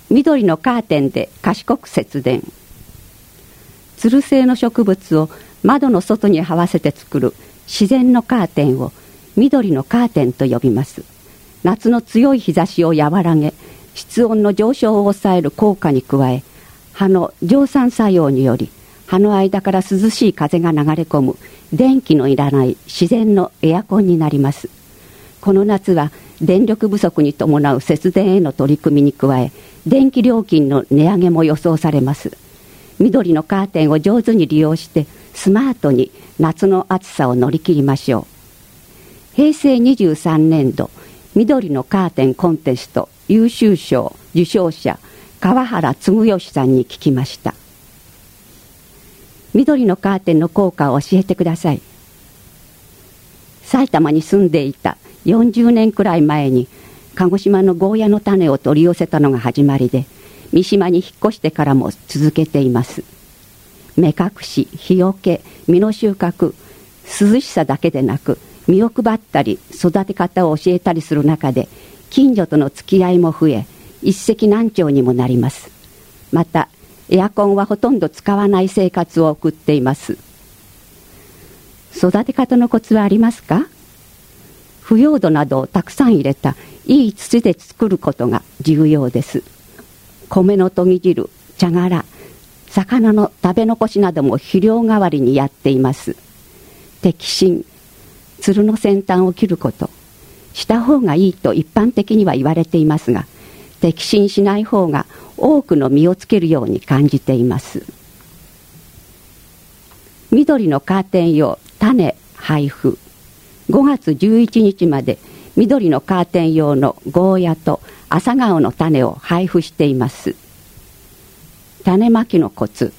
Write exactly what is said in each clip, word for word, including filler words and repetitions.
緑のカーテンで賢く節電。つる性の植物を窓の外に這わせて作る自然のカーテンを緑のカーテンと呼びます。夏の強い日差しを和らげ、室温の上昇を抑える効果に加え、葉の蒸散作用により葉の間から涼しい風が流れ込む電気のいらない自然のエアコンになります。この夏は電力不足に伴う節電への取り組みに加え、電気料金の値上げも予想されます。緑のカーテンを上手に利用してスマートに夏の暑さを乗り切りましょう。へいせいにじゅうさんねんど緑のカーテンコンテスト優秀賞受賞者川原嗣義さんに聞きました。緑のカーテンの効果を教えてください。埼玉に住んでいたよんじゅうねんくらい前に鹿児島のゴーヤの種を取り寄せたのが始まりで、三島に引っ越してからも続けています。目隠し、日よけ、実の収穫、涼しさだけでなく実を配ったり育て方を教えたりする中で、近所との付き合いも増え、一石何鳥にもなります。またエアコンはほとんど使わない生活を送っています。育て方のコツはありますか？腐葉土などをたくさん入れたいい土で作ることが重要です。米のとぎ汁、茶殻、魚の食べ残しなども肥料代わりにやっています。摘心、つるの先端を切ることした方がいいと一般的には言われていますが、摘心しない方が多くの実をつけるように感じています。緑のカーテン用種配布。ごがつじゅういちにちまで緑のカーテン用のゴーヤと朝顔の種を配布しています。種まきのコツ。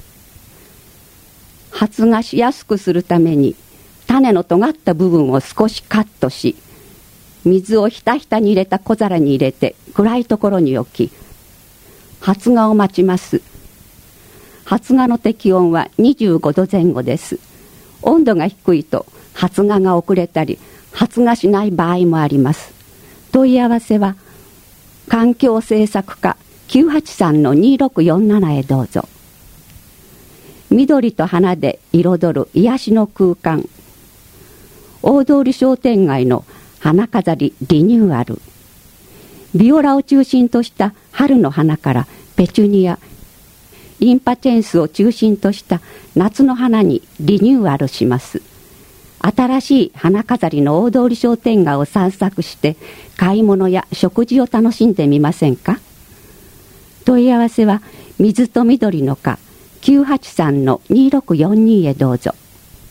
発芽しやすくするために種の尖った部分を少しカットし、水をひたひたに入れた小皿に入れて暗いところに置き、発芽を待ちます。発芽の適温はにじゅうごどぜん後です。温度が低いと発芽が遅れたり発芽しない場合もあります。問い合わせは環境政策課 きゅうはちさんのにろくよんなな へどうぞ。緑と花で彩る癒しの空間。大通商店街の花飾りリニューアル。ビオラを中心とした春の花からペチュニア、インパチェンスを中心とした夏の花にリニューアルします。新しい花飾りの大通商店街を散策して買い物や食事を楽しんでみませんか？問い合わせは水と緑の課 きゅうはちさんのにろくよんに へどうぞ。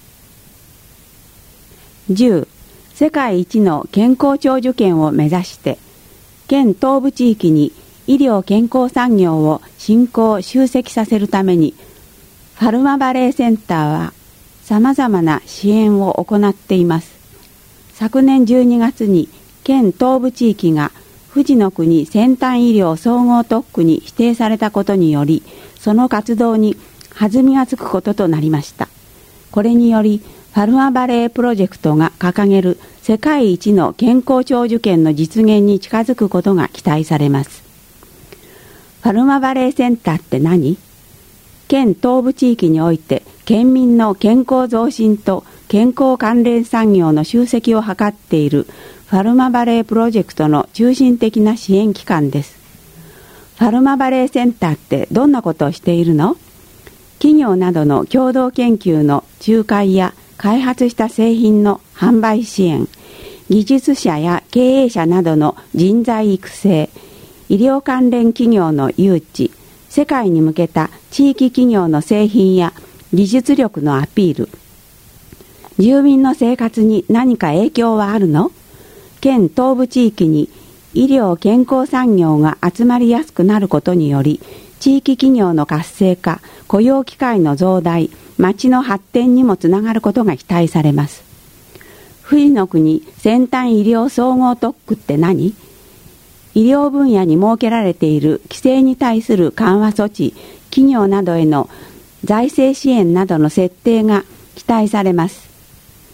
じゅう世界一の健康長寿県を目指して県東部地域に医療健康産業を振興集積させるためにファルマバレーセンターはさまざまな支援を行っています。昨年じゅうにがつに県東部地域が富士の国先端医療総合特区に指定されたことにより、その活動に弾みがつくこととなりました。これによりファルマバレープロジェクトが掲げる世界一の健康長寿県の実現に近づくことが期待されます。ファルマバレーセンターって何？県東部地域において県民の健康増進と健康関連産業の集積を図っているファルマバレープロジェクトの中心的な支援機関です。ファルマバレーセンターってどんなことをしているの？企業などの共同研究の仲介や開発した製品の販売支援、技術者や経営者などの人材育成、医療関連企業の誘致、世界に向けた地域企業の製品や技術力のアピール。住民の生活に何か影響はあるの？県東部地域に医療健康産業が集まりやすくなることにより、地域企業の活性化、雇用機会の増大、町の発展にもつながることが期待されます。富士の国先端医療総合特区って何？医療分野に設けられている規制に対する緩和措置、企業などへの財政支援などの設定が期待されます。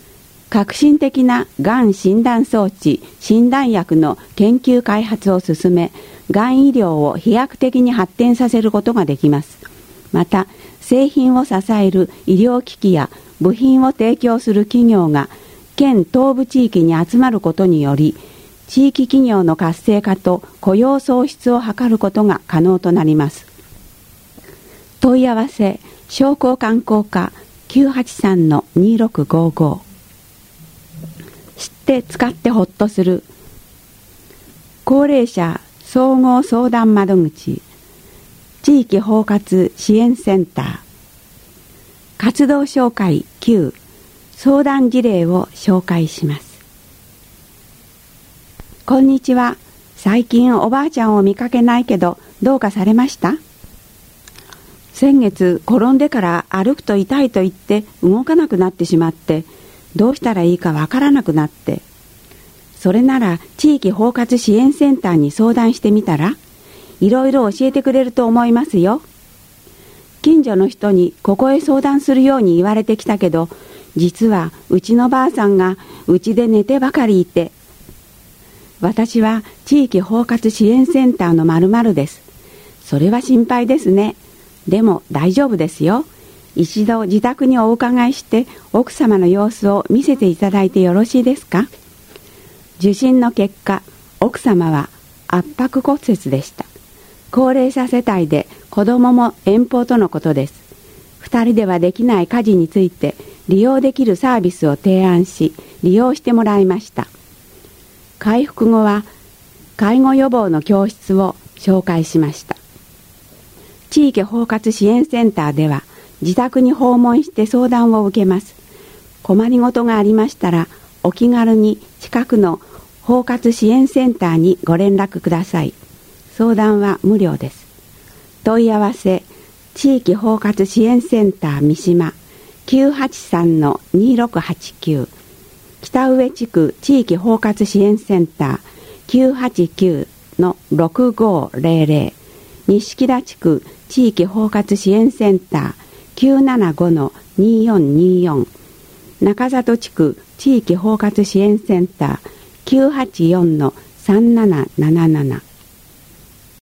革新的ながん診断装置、診断薬の研究開発を進め、がん医療を飛躍的に発展させることができます。また、製品を支える医療機器や部品を提供する企業が県東部地域に集まることにより、地域企業の活性化と雇用創出を図ることが可能となります。問い合わせ、商工観光課 きゅうはちさんのにろくごご。知って使ってほっとする高齢者総合相談窓口、地域包括支援センター、活動紹介きゅう、相談事例を紹介します。こんにちは。最近おばあちゃんを見かけないけどどうかされました？先月転んでから歩くと痛いと言って動かなくなってしまって、どうしたらいいかわからなくなって、それなら地域包括支援センターに相談してみたら、いろいろ教えてくれると思いますよ。近所の人にここへ相談するように言われてきたけど、実はうちのばあさんがうちで寝てばかりいて、私は地域包括支援センターの〇〇です。それは心配ですね。でも大丈夫ですよ。一度自宅にお伺いして奥様の様子を見せていただいてよろしいですか？受診の結果、奥様は圧迫骨折でした。高齢者世帯で子供も遠方とのことです。二人ではできない家事について利用できるサービスを提案し、利用してもらいました。回復後は介護予防の教室を紹介しました。地域包括支援センターでは自宅に訪問して相談を受けます。困りごとがありましたらお気軽に近くの包括支援センターにご連絡ください。相談は無料です。問い合わせ、地域包括支援センター三島 きゅうはちさんのにろくはちきゅう、北上地区地域包括支援センター きゅうはちきゅうのろくごぜろぜろ、西木田地区地域包括支援センター きゅうななごのによんによん、中里地区地域包括支援センター きゅうはちよんのさんなななななな、